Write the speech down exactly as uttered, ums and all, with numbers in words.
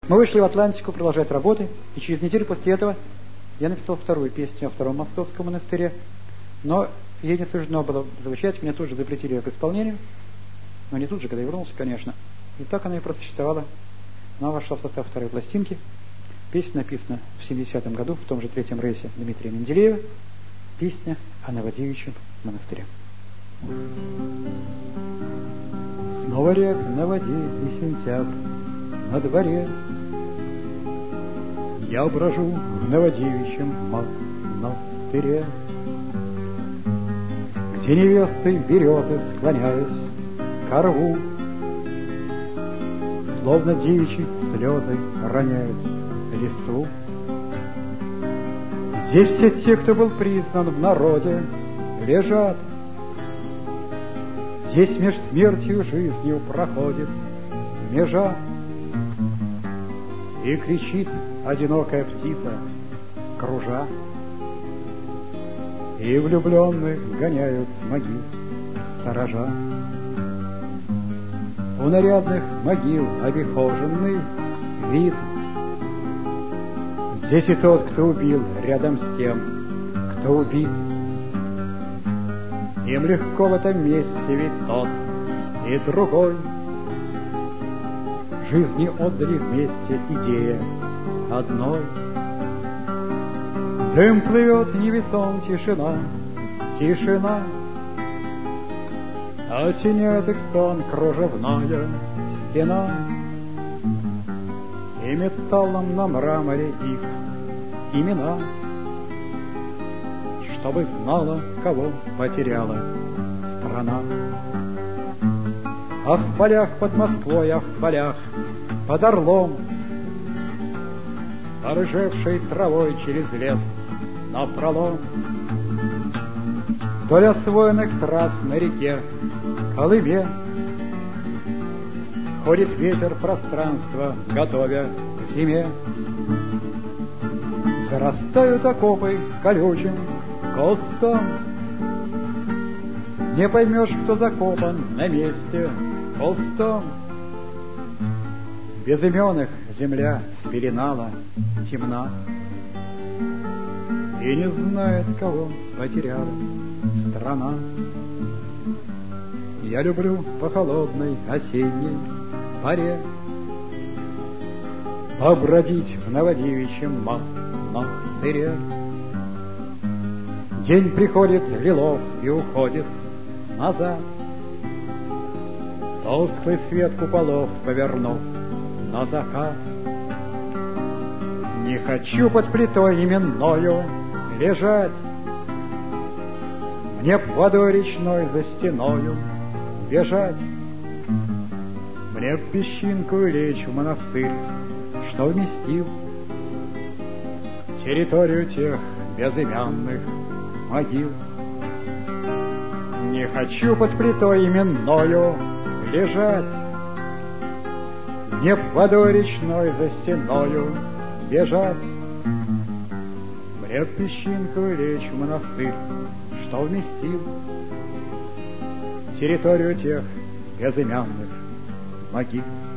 Мы вышли в Атлантику продолжать работы, и через неделю после этого я написал вторую песню о втором московском монастыре, но ей не суждено было звучать, мне тут же запретили ее к исполнению, но не тут же, когда я вернулся, конечно. И так она и просуществовала. Она вошла в состав второй пластинки. Песня написана в семидесятом году, в том же третьем рейсе Дмитрия Менделеева. Песня о Новодевичьем монастыре. Снова рек на воде и сентябрь на дворе. Я брожу в Новодевичьем монастыре, где невесты березы, склоняясь ко рву, словно девичьи слезы роняют листву. Здесь все те, кто был признан в народе, лежат. Здесь меж смертью и жизнью проходит межа, и кричит одинокая птица, кружа, и влюбленных гоняют с могил сторожа. У нарядных могил обихоженный вид. Здесь и тот, кто убил, рядом с тем, кто убит. Им легко в этом месте ведь тот и другой жизни отдали вместе идея одной. Дым плывет невесом, тишина, тишина, осеняет их сон кружевная стена, и металлом на мраморе их имена, чтобы знала, кого потеряла страна. А в полях под Москвой, а в полях под Орлом, порыжевшей травой через лес напролом, вдоль освоенных трасс на реке Колыме ходит ветер пространства, готовя к зиме. Зарастают окопы колючим кустом, не поймешь, кто закопан на месте пустом. Безыменных земля спеленала темна, и не знает, кого потеряла страна. Я люблю по холодной осенней поре побродить в Новодевичьем монастыре. День приходит лилов и уходит назад, тусклый свет куполов повернув на закат. Не хочу под плитой именною лежать, мне б водой речной за стеною бежать, мне б песчинку лечь в монастырь, что вместил территорию тех безымянных могил. Не хочу под плитой именною лежать, мне б водой речной за стеною бежать, мне б песчинку лечь в монастырь, что вместил территорию тех безымянных могил.